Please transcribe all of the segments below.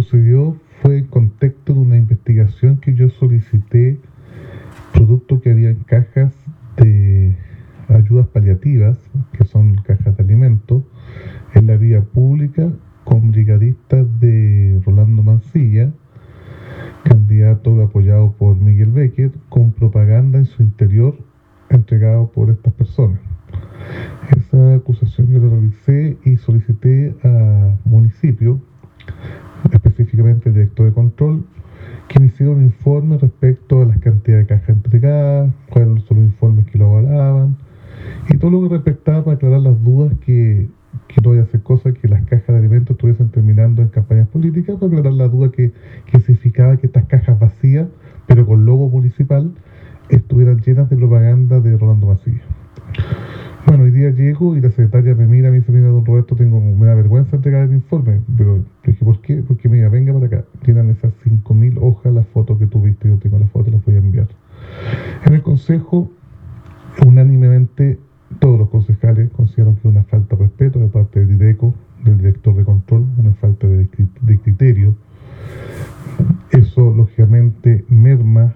sucedió fue en contexto de una investigación que yo solicité, producto que había en cajas de ayudas paliativas, que son cajas de alimentos, en la vía pública con brigadistas de Rolando Mancilla, candidato apoyado por Miguel Becker, con propaganda en su interior entregado por estas personas. Esa acusación yo la realicé y solicité a municipio, específicamente al director de control, que me hiciera un informe respecto a las cantidades de cajas entregadas, cuáles son los informes que lo avalaban, y todo lo que respectaba para aclarar las dudas que no vaya a hacer cosa que las cajas de alimentos estuviesen terminando en campañas políticas, para aclarar la duda que significaba que estas cajas vacías, pero con logo municipal, estuvieran llenas de propaganda de Rolando Mancilla. Bueno, hoy día llego y la secretaria me mira, me dice: mira, don Roberto, me da vergüenza entregar el informe. Pero le dije: ¿por qué? Porque mira, venga para acá, tienen esas 5.000 hojas, las fotos que tuviste, yo tengo las fotos, las voy a enviar. En el consejo, unánimemente, todos los concejales consideraron que es una falta de respeto de parte del DIDECO, del director de control, una falta de criterio. Eso, lógicamente, merma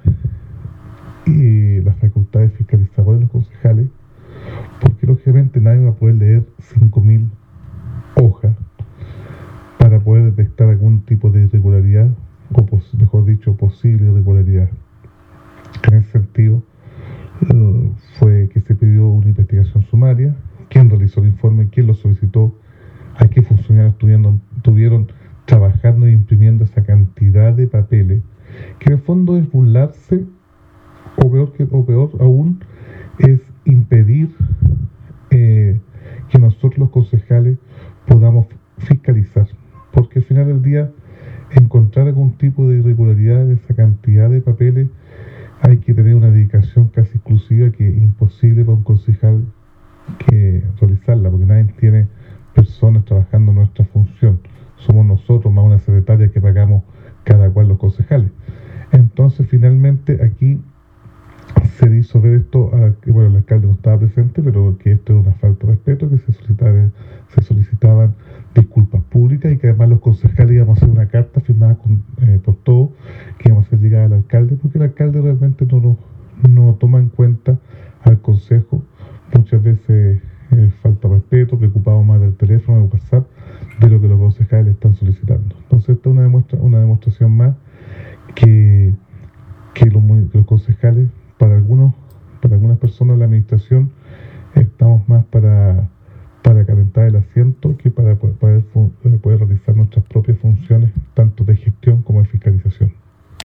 la facultad de fiscalizador de los concejales, porque lógicamente nadie va a poder leer 5.000 hojas para poder detectar algún tipo de irregularidad, o mejor dicho, posible irregularidad. En ese sentido, fue que se pidió una investigación sumaria, quién realizó el informe, quién lo solicitó, a qué funcionarios estuvieron trabajando e imprimiendo esa cantidad de papeles, que en el fondo es burlarse, o peor aún, es impedir que nosotros los concejales podamos fiscalizar, porque al final del día encontrar algún tipo de irregularidad en esa cantidad de papeles hay que tener una dedicación casi exclusiva, que es imposible para un concejal que realizarla, porque nadie tiene personas trabajando en nuestra función, somos nosotros más una secretaria que pagamos cada cual los concejales. Entonces finalmente aquí se hizo ver esto, bueno, el alcalde no estaba presente, pero que esto era una falta de respeto, que se solicitaban disculpas públicas, y que además los concejales íbamos a hacer una carta firmada por todos, que íbamos a hacer llegar al alcalde, porque el alcalde realmente no toma en cuenta al consejo. Muchas veces falta respeto, preocupado más del teléfono, del WhatsApp, de lo que los concejales están solicitando. Entonces esta es una demostración más que los concejales, para algunas personas de la administración, estamos más para calentar el asiento que para poder realizar nuestras propias funciones, tanto de gestión como de fiscalización.